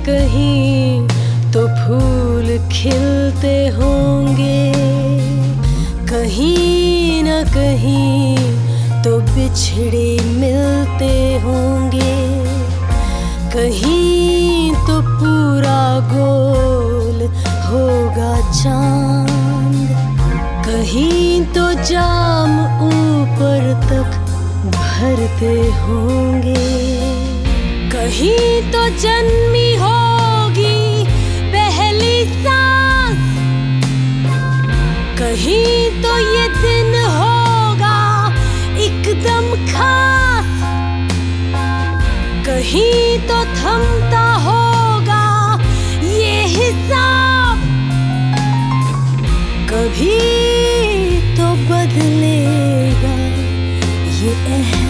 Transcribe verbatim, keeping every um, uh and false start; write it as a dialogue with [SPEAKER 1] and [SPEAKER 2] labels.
[SPEAKER 1] कहीं तो फूल खिलते होंगे, कहीं न कहीं तो बिछड़े मिलते होंगे, कहीं तो पूरा गोल होगा चांद, कहीं तो जाम ऊपर तक भरते होंगे, कहीं तो जन्मी होगी पहली सांस, कहीं तो ये दिन होगा एकदम खास, कहीं तो थमता होगा ये हिसाब, कभी तो बदलेगा ये